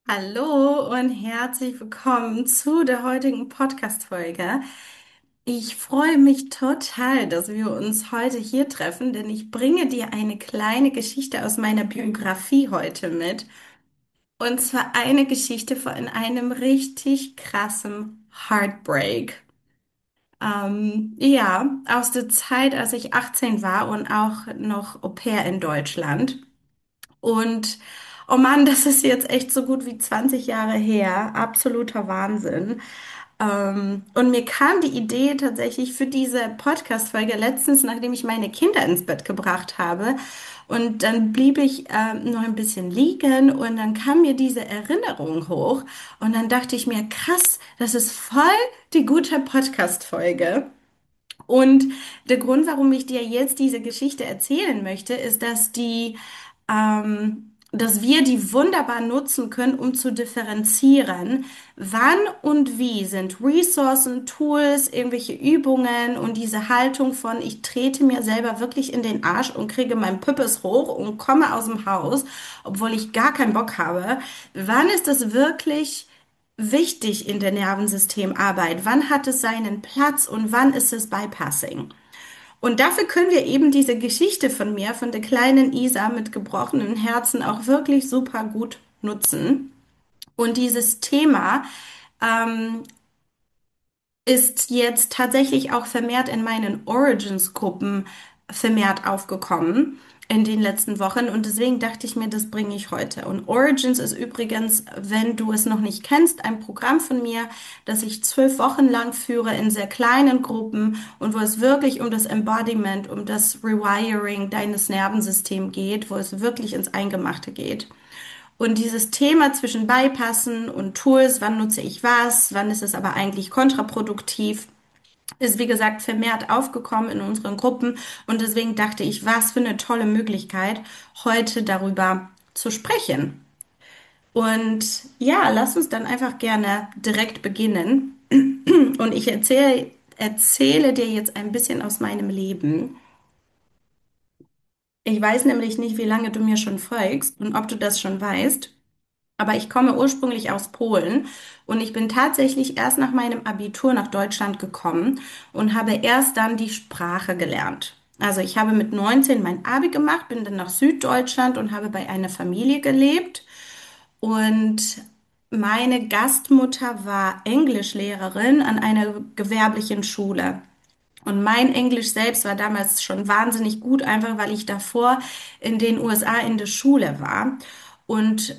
Hallo und herzlich willkommen zu der heutigen Podcast-Folge. Ich freue mich total, dass wir uns heute hier treffen, denn ich bringe dir eine kleine Geschichte aus meiner Biografie heute mit. Und zwar eine Geschichte von einem richtig krassen Heartbreak. Ja, aus der Zeit, als ich 18 war und auch noch Au-pair in Deutschland. Und oh Mann, das ist jetzt echt so gut wie 20 Jahre her. Absoluter Wahnsinn. Und mir kam die Idee tatsächlich für diese Podcast-Folge letztens, nachdem ich meine Kinder ins Bett gebracht habe. Und dann blieb ich noch ein bisschen liegen und dann kam mir diese Erinnerung hoch. Und dann dachte ich mir, krass, das ist voll die gute Podcast-Folge. Und der Grund, warum ich dir jetzt diese Geschichte erzählen möchte, ist, dass wir die wunderbar nutzen können, um zu differenzieren, wann und wie sind Ressourcen, Tools, irgendwelche Übungen und diese Haltung von, ich trete mir selber wirklich in den Arsch und kriege meinen Püppes hoch und komme aus dem Haus, obwohl ich gar keinen Bock habe. Wann ist es wirklich wichtig in der Nervensystemarbeit? Wann hat es seinen Platz und wann ist es Bypassing? Und dafür können wir eben diese Geschichte von mir, von der kleinen Isa mit gebrochenen Herzen auch wirklich super gut nutzen. Und dieses Thema ist jetzt tatsächlich auch vermehrt in meinen Origins-Gruppen vermehrt aufgekommen in den letzten Wochen und deswegen dachte ich mir, das bringe ich heute. Und Origins ist übrigens, wenn du es noch nicht kennst, ein Programm von mir, das ich 12 Wochen lang führe in sehr kleinen Gruppen und wo es wirklich um das Embodiment, um das Rewiring deines Nervensystems geht, wo es wirklich ins Eingemachte geht. Und dieses Thema zwischen Bypassen und Tools, wann nutze ich was, wann ist es aber eigentlich kontraproduktiv, ist wie gesagt vermehrt aufgekommen in unseren Gruppen. Und deswegen dachte ich, was für eine tolle Möglichkeit, heute darüber zu sprechen. Und ja, lass uns dann einfach gerne direkt beginnen. Und ich erzähle dir jetzt ein bisschen aus meinem Leben. Ich weiß nämlich nicht, wie lange du mir schon folgst und ob du das schon weißt. Aber ich komme ursprünglich aus Polen und ich bin tatsächlich erst nach meinem Abitur nach Deutschland gekommen und habe erst dann die Sprache gelernt. Also ich habe mit 19 mein Abi gemacht, bin dann nach Süddeutschland und habe bei einer Familie gelebt. Und meine Gastmutter war Englischlehrerin an einer gewerblichen Schule. Und mein Englisch selbst war damals schon wahnsinnig gut, einfach weil ich davor in den USA in der Schule war. Und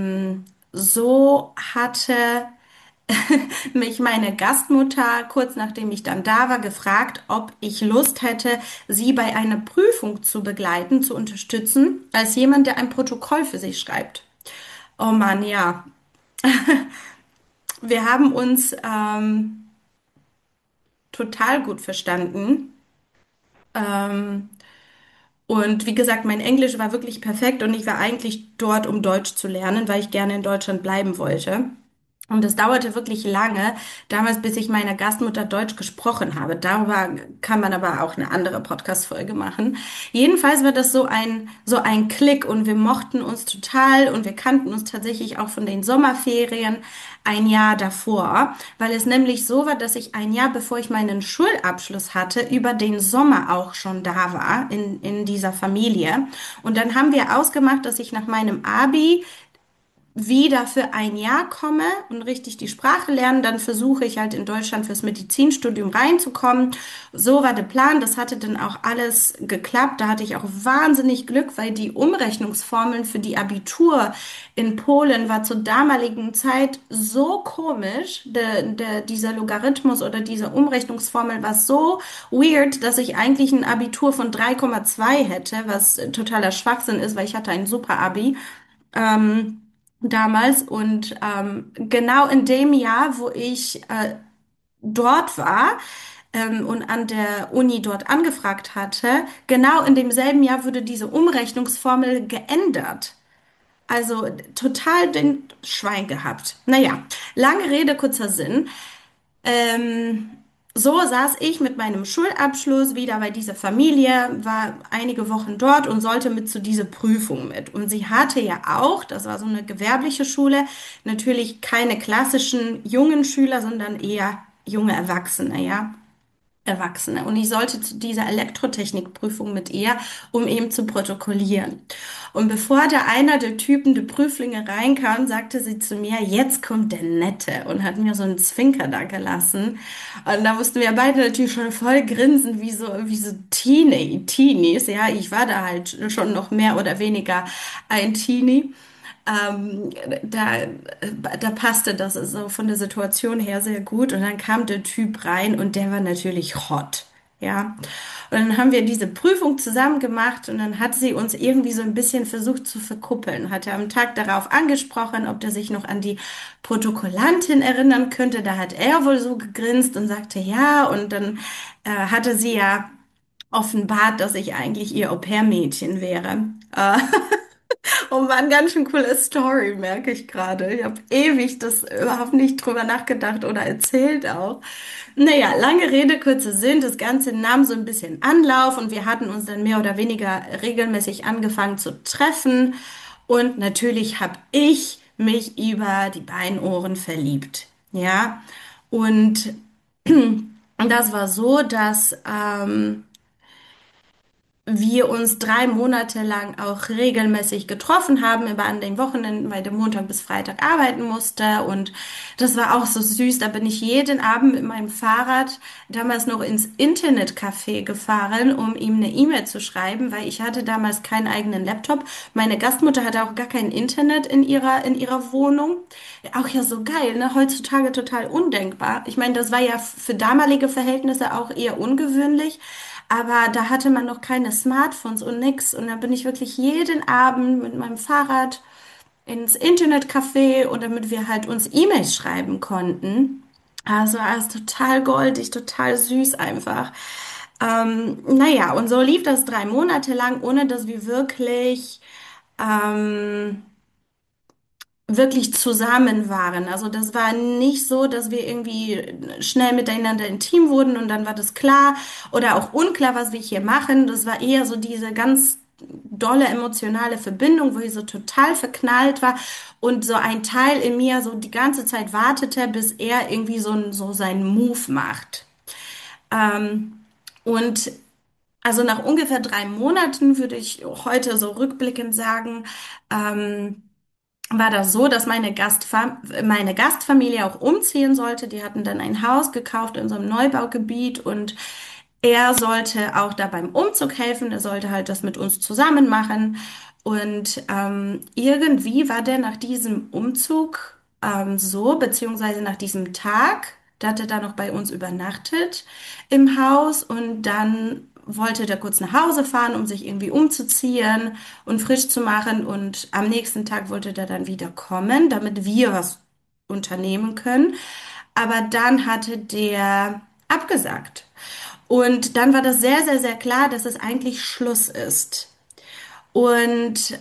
so hatte mich meine Gastmutter, kurz nachdem ich dann da war, gefragt, ob ich Lust hätte, sie bei einer Prüfung zu begleiten, zu unterstützen, als jemand, der ein Protokoll für sich schreibt. Oh Mann, ja. Wir haben uns total gut verstanden. Ähm, Und wie gesagt, mein Englisch war wirklich perfekt und ich war eigentlich dort, um Deutsch zu lernen, weil ich gerne in Deutschland bleiben wollte. Und es dauerte wirklich lange, damals, bis ich meiner Gastmutter Deutsch gesprochen habe. Darüber kann man aber auch eine andere Podcast-Folge machen. Jedenfalls war das so ein Klick und wir mochten uns total und wir kannten uns tatsächlich auch von den Sommerferien ein Jahr davor, weil es nämlich so war, dass ich ein Jahr bevor ich meinen Schulabschluss hatte, über den Sommer auch schon da war in dieser Familie. Und dann haben wir ausgemacht, dass ich nach meinem Abi wieder für ein Jahr komme und richtig die Sprache lernen, dann versuche ich halt in Deutschland fürs Medizinstudium reinzukommen. So war der Plan. Das hatte dann auch alles geklappt. Da hatte ich auch wahnsinnig Glück, weil die Umrechnungsformeln für die Abitur in Polen war zur damaligen Zeit so komisch. Dieser Logarithmus oder diese Umrechnungsformel war so weird, dass ich eigentlich ein Abitur von 3,2 hätte, was totaler Schwachsinn ist, weil ich hatte ein super Abi damals. Und genau in dem Jahr, wo ich dort war und an der Uni dort angefragt hatte, genau in demselben Jahr wurde diese Umrechnungsformel geändert. Also total den Schwein gehabt. Naja, lange Rede, kurzer Sinn. Ähm, so saß ich mit meinem Schulabschluss wieder bei dieser Familie, war einige Wochen dort und sollte mit zu dieser Prüfung mit. Und sie hatte ja auch, das war so eine gewerbliche Schule, natürlich keine klassischen jungen Schüler, sondern eher junge Erwachsene, ja. Erwachsene. Und ich sollte zu dieser Elektrotechnikprüfung mit ihr, um eben zu protokollieren. Und bevor da einer der Typen, der Prüflinge reinkam, sagte sie zu mir, jetzt kommt der Nette und hat mir so einen Zwinker da gelassen. Und da mussten wir beide natürlich schon voll grinsen, wie so Teenies. Ja, ich war da halt schon noch mehr oder weniger ein Teenie. Ähm, da, da passte das so von der Situation her sehr gut. Und dann kam der Typ rein und der war natürlich hot. Ja. Und dann haben wir diese Prüfung zusammen gemacht und dann hat sie uns irgendwie so ein bisschen versucht zu verkuppeln. Hat er am Tag darauf angesprochen, ob der sich noch an die Protokollantin erinnern könnte. Da hat er wohl so gegrinst und sagte ja. Und dann hatte sie ja offenbart, dass ich eigentlich ihr Au-pair-Mädchen wäre. Und war eine ganz schön coole Story, merke ich gerade. Ich habe ewig das überhaupt nicht drüber nachgedacht oder erzählt auch. Naja, lange Rede, kurzer Sinn. Das Ganze nahm so ein bisschen Anlauf und wir hatten uns dann mehr oder weniger regelmäßig angefangen zu treffen. Und natürlich habe ich mich über die beiden Ohren verliebt. Ja, und das war so, dass wir uns 3 Monate lang auch regelmäßig getroffen haben, immer an den Wochenenden, weil der Montag bis Freitag arbeiten musste. Und das war auch so süß. Da bin ich jeden Abend mit meinem Fahrrad damals noch ins Internetcafé gefahren, um ihm eine E-Mail zu schreiben, weil ich hatte damals keinen eigenen Laptop. Meine Gastmutter hatte auch gar kein Internet in ihrer Wohnung. Auch ja so geil, ne? Heutzutage total undenkbar. Ich meine, das war ja für damalige Verhältnisse auch eher ungewöhnlich. Aber da hatte man noch keine Smartphones und nix. Und dann bin ich wirklich jeden Abend mit meinem Fahrrad ins Internetcafé und damit wir halt uns E-Mails schreiben konnten. Also alles total goldig, total süß einfach. Naja, und so lief das 3 Monate lang, ohne dass wir ähm, wirklich zusammen waren. Also das war nicht so, dass wir irgendwie schnell miteinander intim wurden und dann war das klar oder auch unklar, was wir hier machen. Das war eher so diese ganz dolle emotionale Verbindung, wo ich so total verknallt war und so ein Teil in mir so die ganze Zeit wartete, bis er irgendwie so seinen Move macht. Ähm, und also nach ungefähr 3 Monaten würde ich heute so rückblickend sagen, war das so, dass meine Gastfamilie auch umziehen sollte. Die hatten dann ein Haus gekauft in so einem Neubaugebiet und er sollte auch da beim Umzug helfen. Er sollte halt das mit uns zusammen machen. Und irgendwie war der nach diesem Umzug so, beziehungsweise nach diesem Tag, da hat er da noch bei uns übernachtet im Haus und dann wollte der kurz nach Hause fahren, um sich irgendwie umzuziehen und frisch zu machen. Und am nächsten Tag wollte der dann wieder kommen, damit wir was unternehmen können. Aber dann hatte der abgesagt. Und dann war das sehr, sehr, sehr klar, dass es eigentlich Schluss ist. Und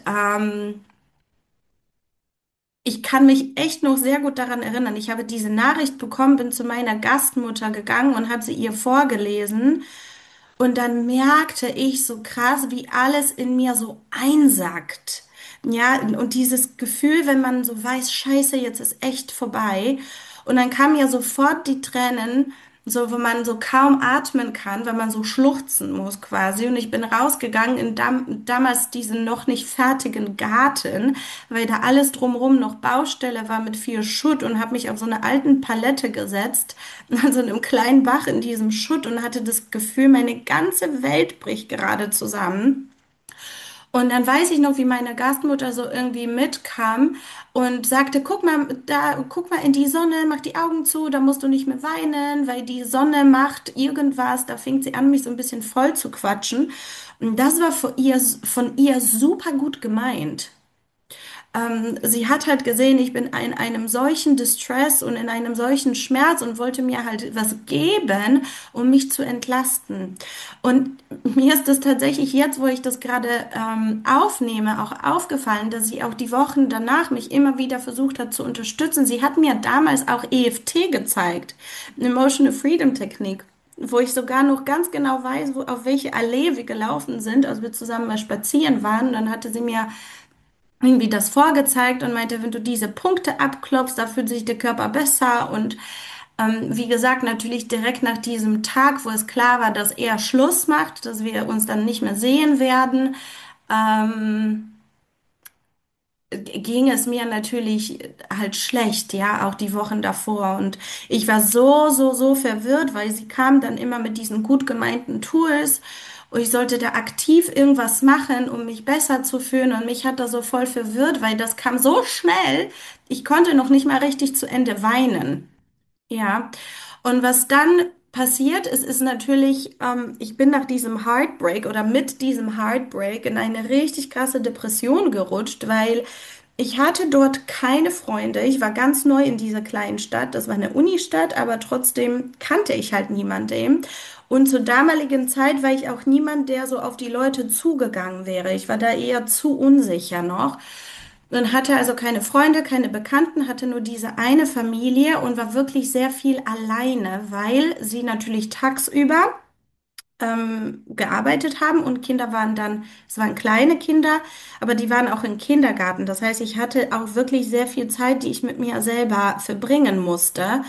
ich kann mich echt noch sehr gut daran erinnern. Ich habe diese Nachricht bekommen, bin zu meiner Gastmutter gegangen und habe sie ihr vorgelesen. Und dann merkte ich so krass, wie alles in mir so einsackt. Ja, und dieses Gefühl, wenn man so weiß, Scheiße, jetzt ist echt vorbei. Und dann kamen ja sofort die Tränen, so wo man so kaum atmen kann, weil man so schluchzen muss quasi. Und ich bin rausgegangen in damals diesen noch nicht fertigen Garten, weil da alles drumherum noch Baustelle war mit viel Schutt und habe mich auf so eine alten Palette gesetzt, an so einem kleinen Bach in diesem Schutt und hatte das Gefühl, meine ganze Welt bricht gerade zusammen. Und dann weiß ich noch, wie meine Gastmutter so irgendwie mitkam und sagte, guck mal, da, guck mal in die Sonne, mach die Augen zu, da musst du nicht mehr weinen, weil die Sonne macht irgendwas. Da fing sie an, mich so ein bisschen voll zu quatschen. Und das war von ihr super gut gemeint. Sie hat halt gesehen, ich bin in einem solchen Distress und in einem solchen Schmerz und wollte mir halt was geben, um mich zu entlasten. Und mir ist das tatsächlich jetzt, wo ich das gerade aufnehme, auch aufgefallen, dass sie auch die Wochen danach mich immer wieder versucht hat zu unterstützen. Sie hat mir damals auch EFT gezeigt, eine Emotional Freedom Technik. wo ich sogar noch ganz genau weiß, auf welche Allee wir gelaufen sind, als wir zusammen mal spazieren waren. Und dann hatte sie mir irgendwie das vorgezeigt und meinte, wenn du diese Punkte abklopfst, da fühlt sich der Körper besser. Und wie gesagt, natürlich direkt nach diesem Tag, wo es klar war, dass er Schluss macht, dass wir uns dann nicht mehr sehen werden, ähm, ging es mir natürlich halt schlecht, ja, auch die Wochen davor. Und ich war so verwirrt, weil sie kam dann immer mit diesen gut gemeinten Tools und ich sollte da aktiv irgendwas machen, um mich besser zu fühlen. Und mich hat das so voll verwirrt, weil das kam so schnell, ich konnte noch nicht mal richtig zu Ende weinen. Ja, und was dann passiert ist, ist natürlich, ich bin nach diesem Heartbreak oder mit diesem Heartbreak in eine richtig krasse Depression gerutscht, weil ich hatte dort keine Freunde. Ich war ganz neu in dieser kleinen Stadt. Das war eine Unistadt, aber trotzdem kannte ich halt niemanden. Und zur damaligen Zeit war ich auch niemand, der so auf die Leute zugegangen wäre. Ich war da eher zu unsicher noch. Und hatte also keine Freunde, keine Bekannten, hatte nur diese eine Familie und war wirklich sehr viel alleine, weil sie natürlich tagsüber gearbeitet haben und Kinder waren dann, es waren kleine Kinder, aber die waren auch im Kindergarten. Das heißt, ich hatte auch wirklich sehr viel Zeit, die ich mit mir selber verbringen musste.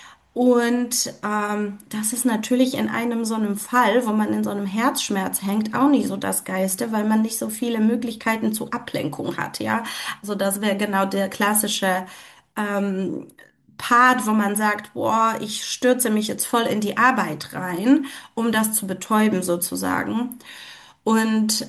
Und das ist natürlich in einem so einem Fall, wo man in so einem Herzschmerz hängt, auch nicht so das Geiste, weil man nicht so viele Möglichkeiten zur Ablenkung hat, ja. Also das wäre genau der klassische ähm, Part, wo man sagt, boah, ich stürze mich jetzt voll in die Arbeit rein, um das zu betäuben sozusagen. Und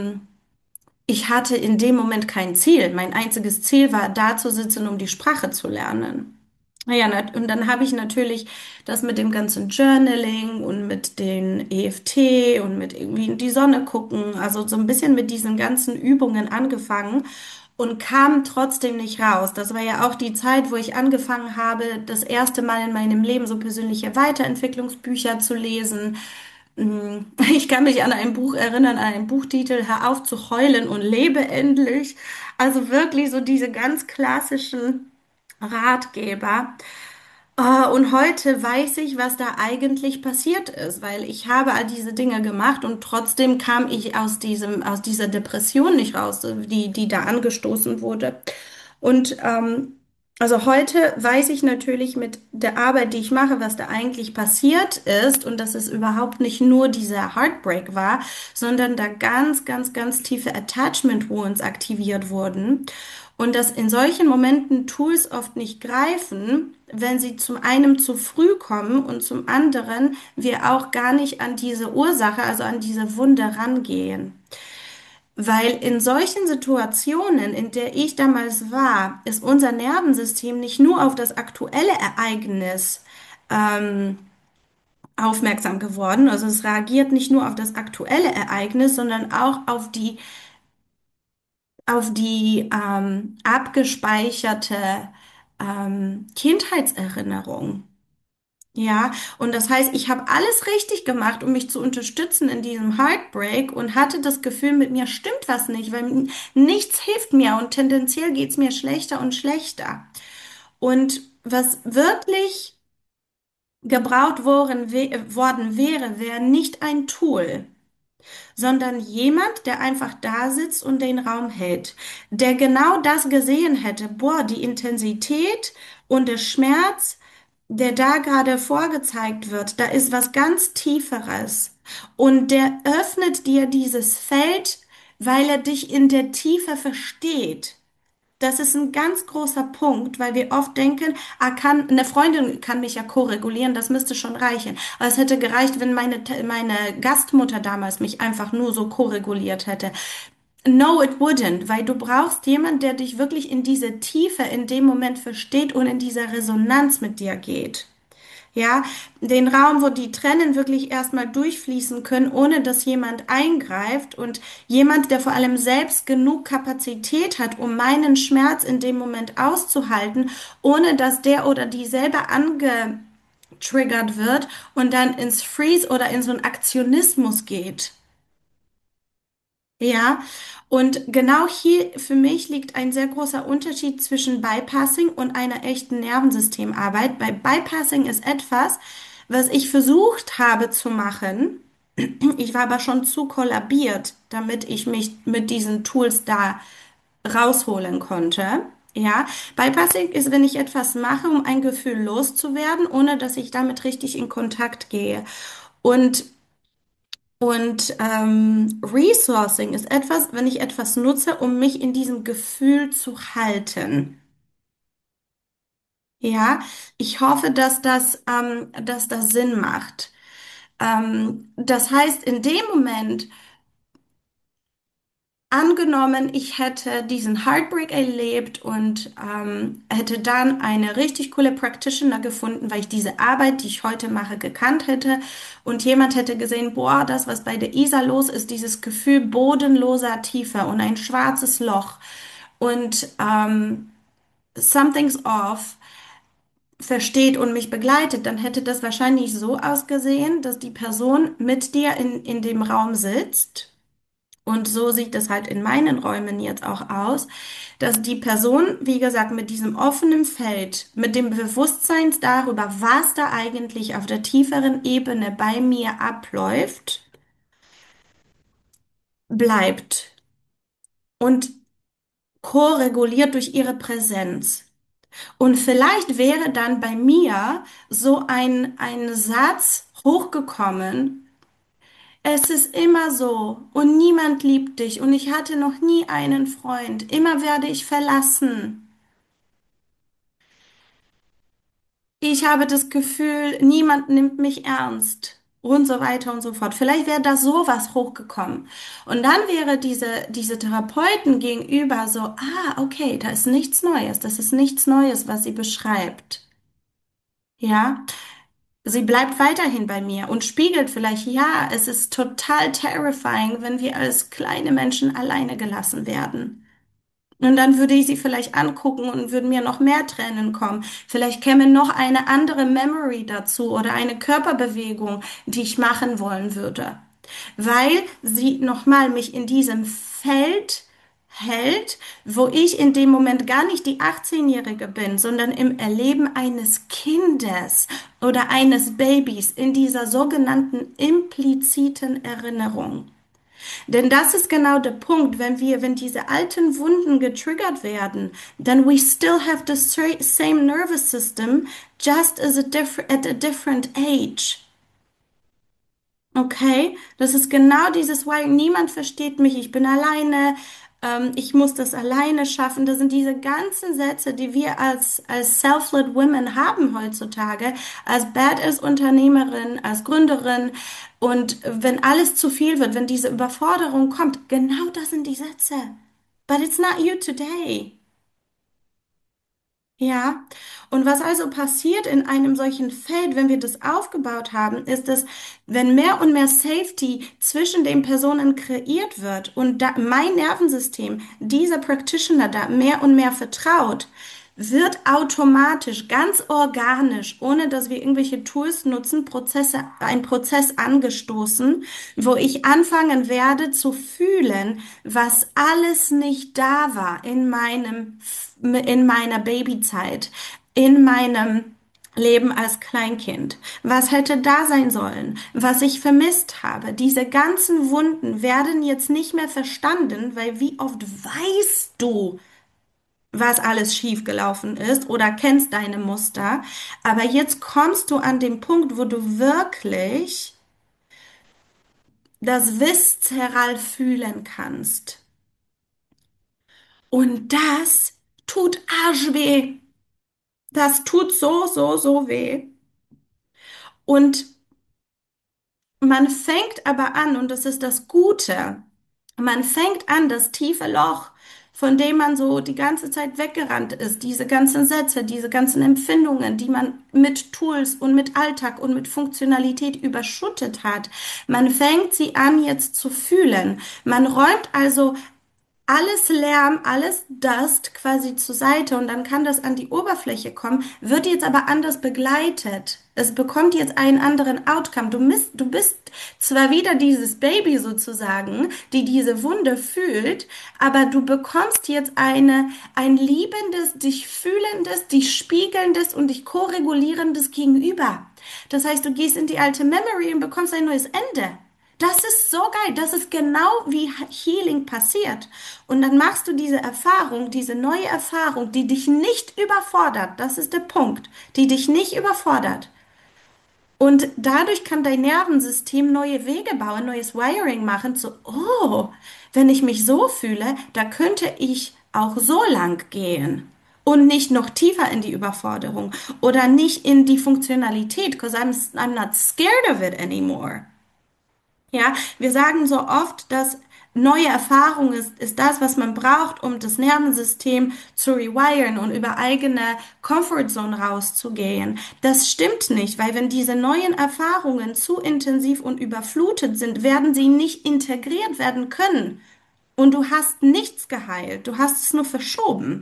ich hatte in dem Moment kein Ziel. Mein einziges Ziel war, da zu sitzen, um die Sprache zu lernen. Naja, und dann habe ich natürlich das mit dem ganzen Journaling und mit den EFT und mit irgendwie in die Sonne gucken, also so ein bisschen mit diesen ganzen Übungen angefangen und kam trotzdem nicht raus. Das war ja auch die Zeit, wo ich angefangen habe, das erste Mal in meinem Leben so persönliche Weiterentwicklungsbücher zu lesen. Ich kann mich an ein Buch erinnern, an einen Buchtitel, Hör auf zu heulen und lebe endlich. Also wirklich so diese ganz klassischen Ratgeber. Und heute weiß ich, was da eigentlich passiert ist, weil ich habe all diese Dinge gemacht und trotzdem kam ich aus dieser Depression nicht raus, die da angestoßen wurde. Und also heute weiß ich natürlich mit der Arbeit, die ich mache, was da eigentlich passiert ist und dass es überhaupt nicht nur dieser Heartbreak war, sondern da ganz tiefe Attachment Wounds aktiviert wurden. Und dass in solchen Momenten Tools oft nicht greifen, wenn sie zum einen zu früh kommen und zum anderen wir auch gar nicht an diese Ursache, also an diese Wunde rangehen. Weil in solchen Situationen, in der ich damals war, ist unser Nervensystem nicht nur auf das aktuelle Ereignis ähm, aufmerksam geworden. Also es reagiert nicht nur auf das aktuelle Ereignis, sondern auch auf die abgespeicherte Kindheitserinnerung. Ja, und das heißt, ich habe alles richtig gemacht, um mich zu unterstützen in diesem Heartbreak und hatte das Gefühl, mit mir stimmt was nicht, weil nichts hilft mir und tendenziell geht's mir schlechter und schlechter. Und was wirklich gebraucht worden wäre, wäre nicht ein Tool, sondern jemand, der einfach da sitzt und den Raum hält, der genau das gesehen hätte, boah, die Intensität und der Schmerz, der da gerade vorgezeigt wird, da ist was ganz Tieferes und der öffnet dir dieses Feld, weil er dich in der Tiefe versteht. Das ist ein ganz großer Punkt, weil wir oft denken, eine Freundin kann mich ja koregulieren, das müsste schon reichen. Aber es hätte gereicht, wenn meine Gastmutter damals mich einfach nur so koreguliert hätte. No, it wouldn't, weil du brauchst jemanden, der dich wirklich in diese Tiefe in dem Moment versteht und in dieser Resonanz mit dir geht. Ja, den Raum, wo die Tränen wirklich erstmal durchfließen können, ohne dass jemand eingreift und jemand, der vor allem selbst genug Kapazität hat, um meinen Schmerz in dem Moment auszuhalten, ohne dass der oder die selber angetriggert wird und dann ins Freeze oder in so einen Aktionismus geht. Ja, und genau hier für mich liegt ein sehr großer Unterschied zwischen Bypassing und einer echten Nervensystemarbeit. Bei Bypassing ist etwas, Was ich versucht habe zu machen, ich war aber schon zu kollabiert, damit ich mich mit diesen Tools da rausholen konnte. Ja, Bypassing ist, wenn ich etwas mache, um ein Gefühl loszuwerden, ohne dass ich damit richtig in Kontakt gehe. Und, und Resourcing ist etwas, wenn ich etwas nutze, um mich in diesem Gefühl zu halten. Ja, ich hoffe, dass das Sinn macht. Das heißt, in dem Moment, angenommen, ich hätte diesen Heartbreak erlebt und hätte dann eine richtig coole Practitioner gefunden, weil ich diese Arbeit, die ich heute mache, gekannt hätte und jemand hätte gesehen, boah, das, was bei der Isa los ist, dieses Gefühl bodenloser Tiefe und ein schwarzes Loch und something's off versteht und mich begleitet, dann hätte das wahrscheinlich so ausgesehen, dass die Person mit dir in dem Raum sitzt. Und so sieht es halt in meinen Räumen jetzt auch aus, dass die Person, wie gesagt, mit diesem offenen Feld, mit dem Bewusstsein darüber, was da eigentlich auf der tieferen Ebene bei mir abläuft, bleibt und ko-reguliert durch ihre Präsenz. Und vielleicht wäre dann bei mir so ein Satz hochgekommen: Es ist immer so und niemand liebt dich und ich hatte noch nie einen Freund. Immer werde ich verlassen. Ich habe das Gefühl, niemand nimmt mich ernst und so weiter und so fort. Vielleicht wäre da sowas hochgekommen. Und dann wäre diese Therapeuten gegenüber so, okay, da ist nichts Neues. Das ist nichts Neues, was sie beschreibt. Ja. Sie bleibt weiterhin bei mir und spiegelt vielleicht, ja, es ist total terrifying, wenn wir als kleine Menschen alleine gelassen werden. Und dann würde ich sie vielleicht angucken und würden mir noch mehr Tränen kommen. Vielleicht käme noch eine andere Memory dazu oder eine Körperbewegung, die ich machen wollen würde. Weil sie nochmal mich in diesem Feld hält, wo ich in dem Moment gar nicht die 18-Jährige bin, sondern im Erleben eines Kindes oder eines Babys in dieser sogenannten impliziten Erinnerung. Denn das ist genau der Punkt, wenn diese alten Wunden getriggert werden, then we still have the same nervous system, just at a different age. Okay, das ist genau dieses, weil niemand versteht mich, ich bin alleine, ich muss das alleine schaffen. Das sind diese ganzen Sätze, die wir als Self-Led Women haben heutzutage, als Badass-Unternehmerin, als Gründerin. Und wenn alles zu viel wird, wenn diese Überforderung kommt, genau das sind die Sätze. But it's not you today. Ja, und was also passiert in einem solchen Feld, wenn wir das aufgebaut haben, ist, dass wenn mehr und mehr Safety zwischen den Personen kreiert wird und da mein Nervensystem dieser Practitioner da mehr und mehr vertraut, wird automatisch, ganz organisch, ohne dass wir irgendwelche Tools nutzen, ein Prozess angestoßen, wo ich anfangen werde zu fühlen, was alles nicht da war in meiner Babyzeit, in meinem Leben als Kleinkind. Was hätte da sein sollen? Was ich vermisst habe? Diese ganzen Wunden werden jetzt nicht mehr verstanden, weil wie oft weißt du, was alles schiefgelaufen ist oder kennst deine Muster. Aber jetzt kommst du an den Punkt, wo du wirklich das Viszeral fühlen kannst. Und das tut arschweh. Das tut so, so, so weh. Und man fängt aber an, und das ist das Gute, man fängt an, das tiefe Loch, von dem man so die ganze Zeit weggerannt ist, diese ganzen Sätze, diese ganzen Empfindungen, die man mit Tools und mit Alltag und mit Funktionalität überschüttet hat, man fängt sie an jetzt zu fühlen. Man räumt also alles Lärm, alles Dust quasi zur Seite und dann kann das an die Oberfläche kommen, wird jetzt aber anders begleitet. Es bekommt jetzt einen anderen Outcome. Du bist zwar wieder dieses Baby sozusagen, die diese Wunde fühlt, aber du bekommst jetzt ein liebendes, dich fühlendes, dich spiegelndes und dich ko-regulierendes Gegenüber. Das heißt, du gehst in die alte Memory und bekommst ein neues Ende. Das ist so geil. Das ist genau wie Healing passiert. Und dann machst du diese Erfahrung, diese neue Erfahrung, die dich nicht überfordert. Das ist der Punkt, die dich nicht überfordert. Und dadurch kann dein Nervensystem neue Wege bauen, neues Wiring machen, so, oh, wenn ich mich so fühle, da könnte ich auch so lang gehen. Und nicht noch tiefer in die Überforderung oder nicht in die Funktionalität, because I'm not scared of it anymore. Ja, wir sagen so oft, dass neue Erfahrung ist das, was man braucht, um das Nervensystem zu rewiren und über eigene Comfortzone rauszugehen. Das stimmt nicht, weil wenn diese neuen Erfahrungen zu intensiv und überflutet sind, werden sie nicht integriert werden können. Und du hast nichts geheilt, du hast es nur verschoben.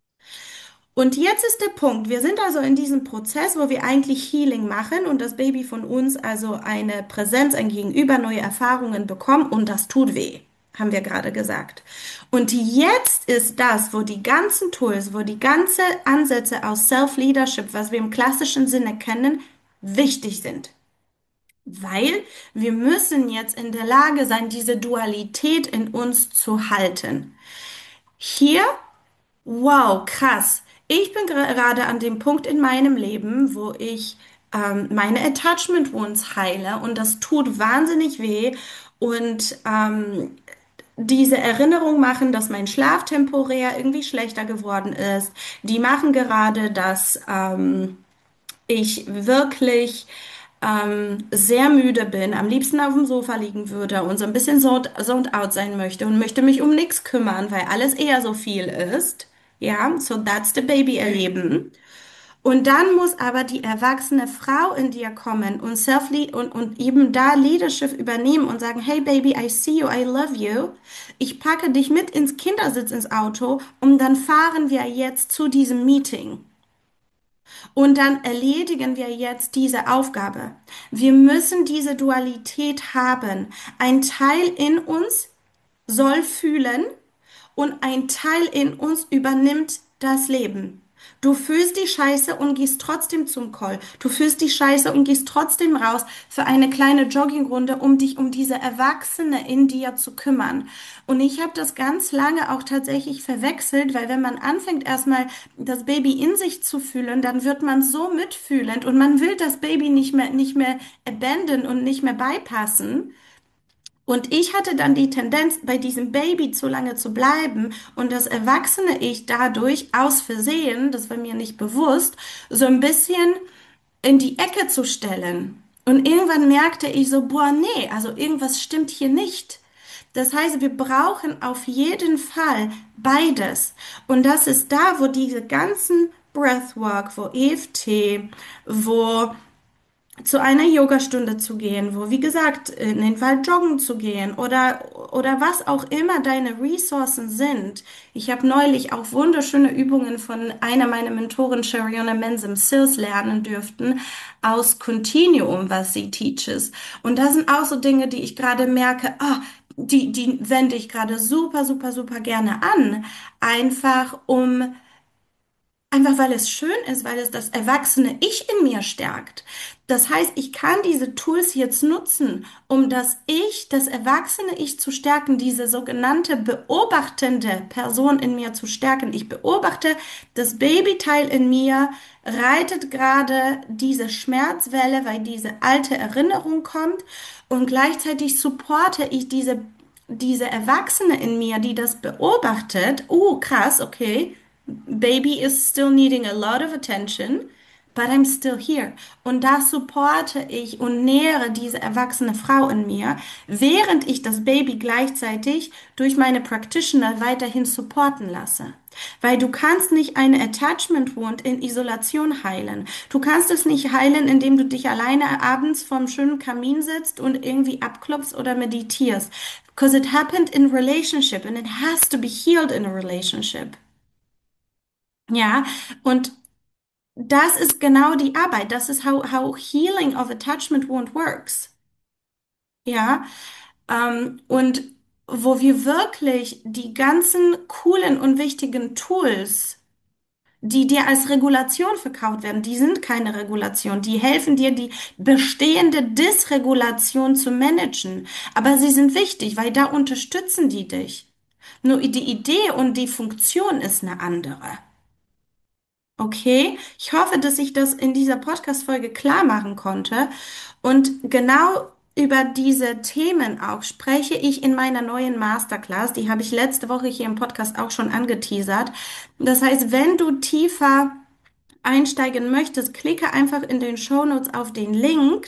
Und jetzt ist der Punkt, wir sind also in diesem Prozess, wo wir eigentlich Healing machen und das Baby von uns also eine Präsenz, ein Gegenüber, neue Erfahrungen bekommt und das tut weh, haben wir gerade gesagt. Und jetzt ist das, wo die ganzen Tools, wo die ganzen Ansätze aus Self-Leadership, was wir im klassischen Sinne kennen, wichtig sind. Weil wir müssen jetzt in der Lage sein, diese Dualität in uns zu halten. Hier wow, krass. Ich bin gerade an dem Punkt in meinem Leben, wo ich meine Attachment Wounds heile und das tut wahnsinnig weh und diese Erinnerung machen, dass mein Schlaf temporär irgendwie schlechter geworden ist. Die machen gerade, dass ich wirklich sehr müde bin, am liebsten auf dem Sofa liegen würde und so ein bisschen zoned out sein möchte und möchte mich um nichts kümmern, weil alles eher so viel ist. Ja, so that's the Baby erleben. Und dann muss aber die erwachsene Frau in dir kommen und und eben da Leadership übernehmen und sagen, hey Baby, I see you, I love you. Ich packe dich mit ins Kindersitz ins Auto und dann fahren wir jetzt zu diesem Meeting. Und dann erledigen wir jetzt diese Aufgabe. Wir müssen diese Dualität haben. Ein Teil in uns soll fühlen und ein Teil in uns übernimmt das Leben. Du fühlst die Scheiße und gehst trotzdem zum Call. Du fühlst die Scheiße und gehst trotzdem raus für eine kleine Joggingrunde, um dich um diese Erwachsene in dir zu kümmern. Und ich habe das ganz lange auch tatsächlich verwechselt, weil wenn man anfängt erstmal das Baby in sich zu fühlen, dann wird man so mitfühlend und man will das Baby nicht mehr abandon und nicht mehr bypassen. Und ich hatte dann die Tendenz, bei diesem Baby zu lange zu bleiben und das erwachsene Ich dadurch aus Versehen, das war mir nicht bewusst, so ein bisschen in die Ecke zu stellen. Und irgendwann merkte ich so, boah, nee, also irgendwas stimmt hier nicht. Das heißt, wir brauchen auf jeden Fall beides. Und das ist da, wo diese ganzen Breathwork, wo EFT, wo zu einer Yogastunde zu gehen, wo, wie gesagt, in den Wald joggen zu gehen oder was auch immer deine Ressourcen sind. Ich habe neulich auch wunderschöne Übungen von einer meiner Mentoren, Shariona Mensem Sills, lernen dürften aus Continuum, was sie teaches. Und das sind auch so Dinge, die ich gerade merke, die wende ich gerade super, super, super gerne an. Einfach weil es schön ist, weil es das erwachsene Ich in mir stärkt. Das heißt, ich kann diese Tools jetzt nutzen, um das Ich, das erwachsene Ich zu stärken, diese sogenannte beobachtende Person in mir zu stärken. Ich beobachte, das Babyteil in mir reitet gerade diese Schmerzwelle, weil diese alte Erinnerung kommt und gleichzeitig supporte ich diese Erwachsene in mir, die das beobachtet. Oh, krass, okay. Baby is still needing a lot of attention. but I'm still here. Und da supporte ich und nähere diese erwachsene Frau in mir, während ich das Baby gleichzeitig durch meine Practitioner weiterhin supporten lasse. Weil du kannst nicht eine Attachment Wound in Isolation heilen. Du kannst es nicht heilen, indem du dich alleine abends vorm schönen Kamin sitzt und irgendwie abklopfst oder meditierst. Because it happened in relationship and it has to be healed in a relationship. Ja, und das ist genau die Arbeit. Das ist how healing of attachment wound works. Ja, und wo wir wirklich die ganzen coolen und wichtigen Tools, die dir als Regulation verkauft werden, die sind keine Regulation. Die helfen dir, die bestehende Dysregulation zu managen. Aber sie sind wichtig, weil da unterstützen die dich. Nur die Idee und die Funktion ist eine andere. Okay, ich hoffe, dass ich das in dieser Podcast-Folge klar machen konnte. Und genau über diese Themen auch spreche ich in meiner neuen Masterclass. Die habe ich letzte Woche hier im Podcast auch schon angeteasert. Das heißt, wenn du tiefer einsteigen möchtest, klicke einfach in den Shownotes auf den Link.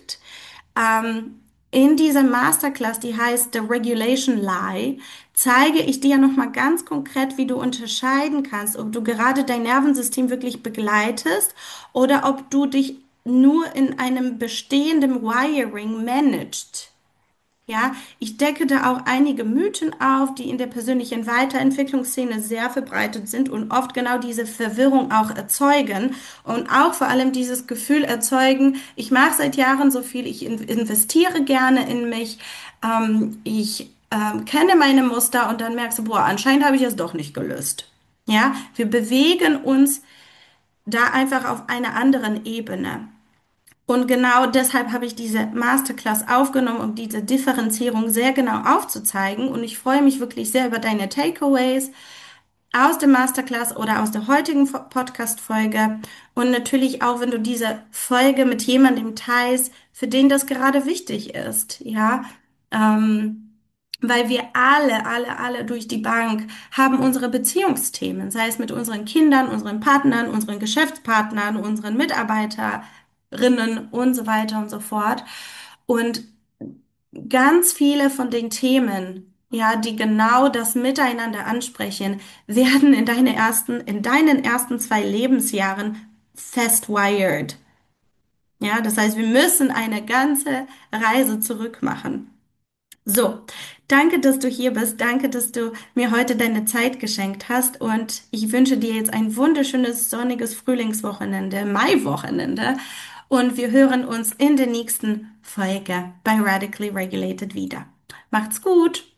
In dieser Masterclass, die heißt The Regulation Lie, zeige ich dir nochmal ganz konkret, wie du unterscheiden kannst, ob du gerade dein Nervensystem wirklich begleitest oder ob du dich nur in einem bestehenden Wiring managst. Ja, ich decke da auch einige Mythen auf, die in der persönlichen Weiterentwicklungsszene sehr verbreitet sind und oft genau diese Verwirrung auch erzeugen und auch vor allem dieses Gefühl erzeugen, ich mache seit Jahren so viel, ich investiere gerne in mich, ich kenne meine Muster und dann merkst du, boah, anscheinend habe ich es doch nicht gelöst. Ja, wir bewegen uns da einfach auf einer anderen Ebene. Und genau deshalb habe ich diese Masterclass aufgenommen, um diese Differenzierung sehr genau aufzuzeigen. Und ich freue mich wirklich sehr über deine Takeaways aus der Masterclass oder aus der heutigen Podcast-Folge. Und natürlich auch, wenn du diese Folge mit jemandem teilst, für den das gerade wichtig ist. Ja, ähm, weil wir alle durch die Bank haben unsere Beziehungsthemen, sei es mit unseren Kindern, unseren Partnern, unseren Geschäftspartnern, unseren Mitarbeiterinnen und so weiter und so fort. Und ganz viele von den Themen, ja, die genau das Miteinander ansprechen, werden in deinen ersten 2 Lebensjahren festwired. Ja, das heißt, wir müssen eine ganze Reise zurück machen. So, danke, dass du hier bist. Danke, dass du mir heute deine Zeit geschenkt hast. Und ich wünsche dir jetzt ein wunderschönes, sonniges Frühlingswochenende, Maiwochenende. Und wir hören uns in der nächsten Folge bei Radically Regulated wieder. Macht's gut!